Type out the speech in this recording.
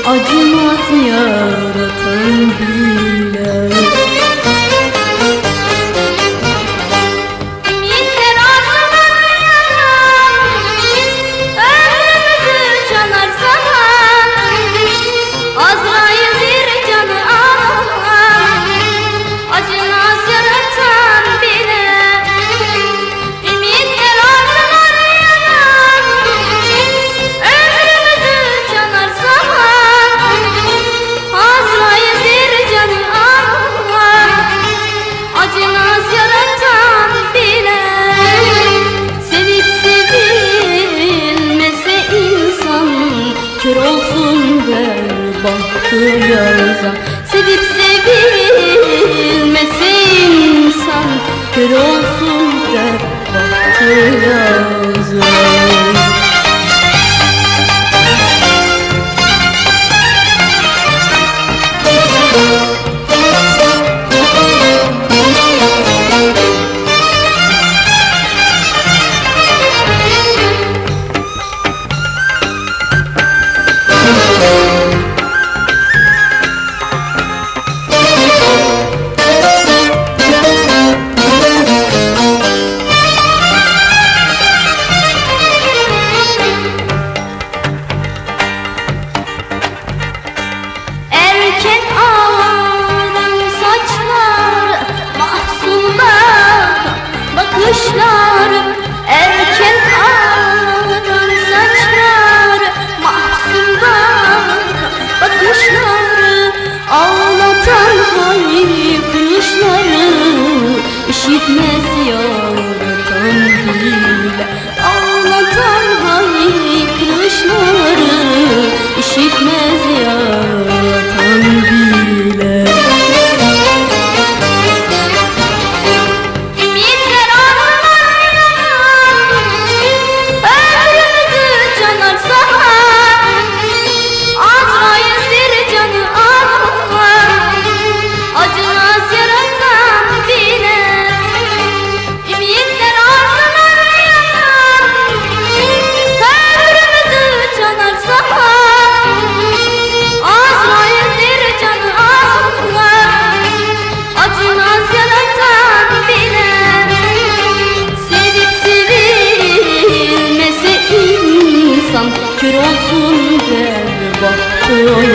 acımaz yaratan bile. Ümitler arzular yalan, ömrümüzü çalar zaman. Azrail'dir canı alan, acımaz yaratan bile. Ümitler arzular yalan, ömrümüzü çalar zaman. Azrail'dir canı alan, acımaz yaratan bile. Sevip sevilmese insan, kör olsun der bahtı yazan. Sevip sevilmese insan, kör olsun der bahtı yazan. Erken ağaran saçlar, mahzunlar bakışlar. Erken ağaran saçlar, mahzunlar bakışlar. Ağlatan haykırışları işitmez yaratan bile. Ağlatan haykırışları işitmez yaratan bile. Ümitler arzular yalan, ömrümüzü çalar zaman. Azrail'dir canı alan, acımaz yaratan bile. Ümitler arzular yalan, ömrümüzü çalar zaman. Azrail'dir canı alan, acımaz yaratan bile. Sevip sevilmese insan, kör olsun der bahtı